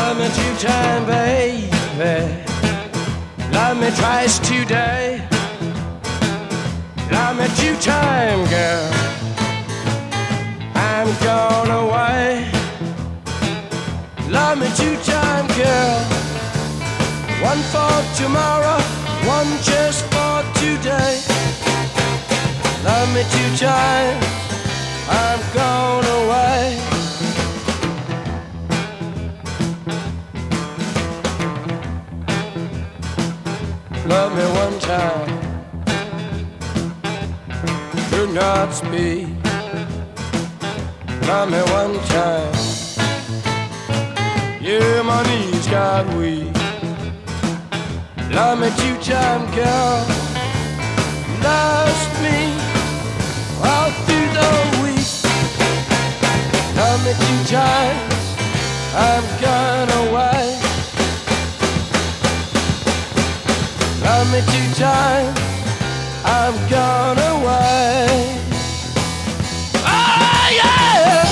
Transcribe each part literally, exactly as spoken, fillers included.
Love me two times, baby. Love me twice today. Love me two times, girl. I'm gone away. Love me two times, girl. One for tomorrow, one just for today. Love me two times, I'm gone away. Love me one time, could not speak. Love me one time, yeah, my knees got weak. Love me two times, girl. Lost me all through the week. Love me two times, I'm gone away. Love me two times, I'm gone away. Oh yeah!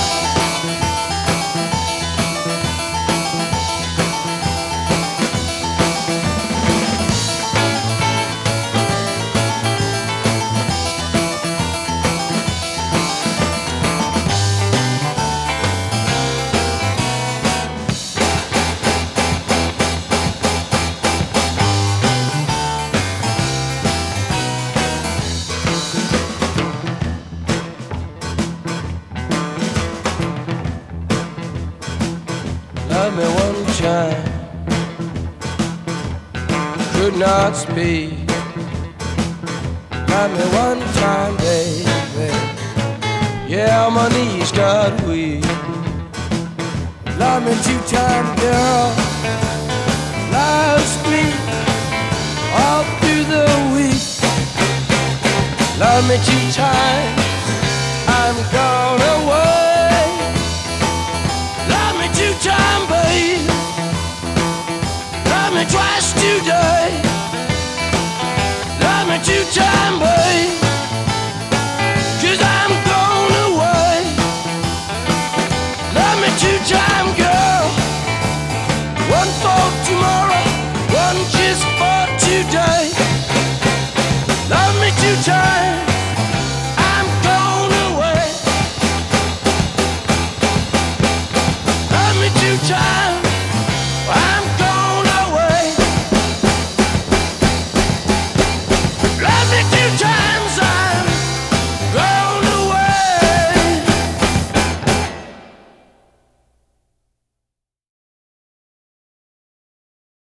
Love me one time, could not speak. Love me one time, baby. Yeah, my knees got weak. Love me two times, girl. Lost me all through the week. Love me two times,